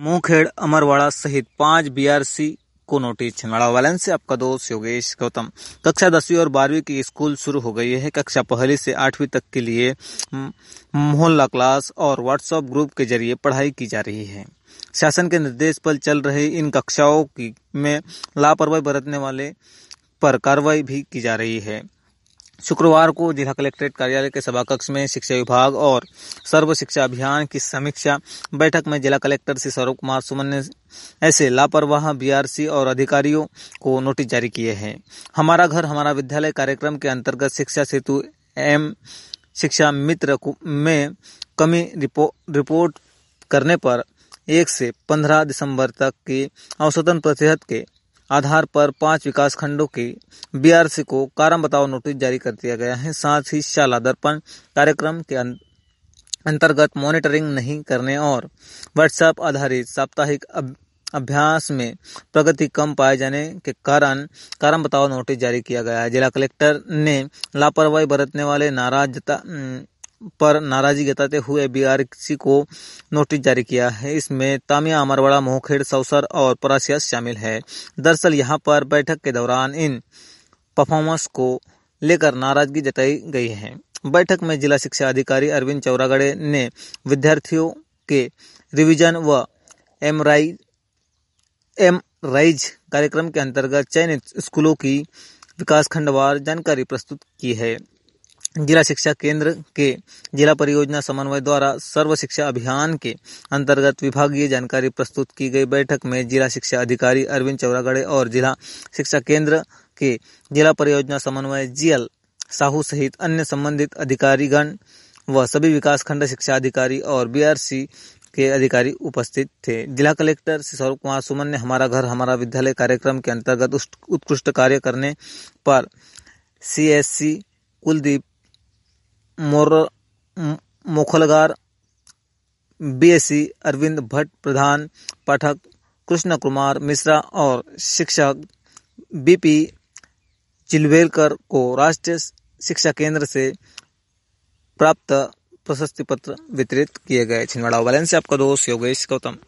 मुंगखेड़ अमरवाड़ा सहित 5 बीआरसी को नोटिस। छिंदवाड़ा वालन से आपका दोस्त योगेश गौतम। कक्षा 10वीं और 12वीं की स्कूल शुरू हो गई है। कक्षा 1 से 8वीं तक के लिए मोहल्ला क्लास और व्हाट्सएप ग्रुप के जरिए पढ़ाई की जा रही है। शासन के निर्देश पर चल रही इन कक्षाओं में लापरवाही बरतने वाले पर कार्रवाई भी की जा रही है। शुक्रवार को जिला कलेक्ट्रेट कार्यालय के सभाकक्ष में शिक्षा विभाग और सर्व शिक्षा अभियान की समीक्षा बैठक में जिला कलेक्टर श्री सौरभ कुमार सुमन ने ऐसे लापरवाह बीआरसी और अधिकारियों को नोटिस जारी किए हैं। हमारा घर हमारा विद्यालय कार्यक्रम के अंतर्गत शिक्षा सेतु एवं शिक्षा मित्र में कमी रिपोर्ट करने पर 1 से 15 दिसंबर तक की औसतन प्रतिशत के आधार पर 5 विकास खंडों के बीआरसी को कारण बताओ नोटिस जारी कर दिया गया है। साथ ही शाला दर्पण कार्यक्रम के अंतर्गत मॉनिटरिंग नहीं करने और व्हाट्सएप आधारित साप्ताहिक अभ्यास में प्रगति कम पाए जाने के कारण बताओ नोटिस जारी किया गया है। जिला कलेक्टर ने लापरवाही बरतने वाले नाराजगी जताते हुए बीआरसी को नोटिस जारी किया है। इसमें तामिया, अमरवाड़ा, मोहखेड़, सौसर और परासिया शामिल है। दरअसल यहां पर बैठक के दौरान इन परफॉर्मेंस को लेकर नाराजगी जताई गई है। बैठक में जिला शिक्षा अधिकारी अरविंद चौरागड़े ने विद्यार्थियों के रिवीजन व एमराइज कार्यक्रम के अंतर्गत चयनित स्कूलों की विकासखंडवार जानकारी प्रस्तुत की है। जिला शिक्षा केंद्र के जिला परियोजना समन्वय द्वारा सर्व शिक्षा अभियान के अंतर्गत विभागीय जानकारी प्रस्तुत की गई। बैठक में जिला शिक्षा अधिकारी अरविंद चौरागड़े और जिला शिक्षा केंद्र के जिला परियोजना समन्वय जीएल साहू सहित अन्य संबंधित अधिकारीगण व सभी विकासखंड शिक्षा अधिकारी और बीआरसी के अधिकारी उपस्थित थे। जिला कलेक्टर श्री सौरभ कुमार सुमन ने हमारा घर हमारा विद्यालय कार्यक्रम के अंतर्गत उत्कृष्ट कार्य करने पर सीएससी कुलदीप मोखलगार, बीएससी अरविंद भट्ट प्रधान, पाठक कृष्ण कुमार मिश्रा और शिक्षक बीपी चिलवेलकर को राष्ट्रीय शिक्षा केंद्र से प्राप्त प्रशस्ति पत्र वितरित किए गए। छिंदवाड़ा वालन से आपका दोस्त योगेश गौतम।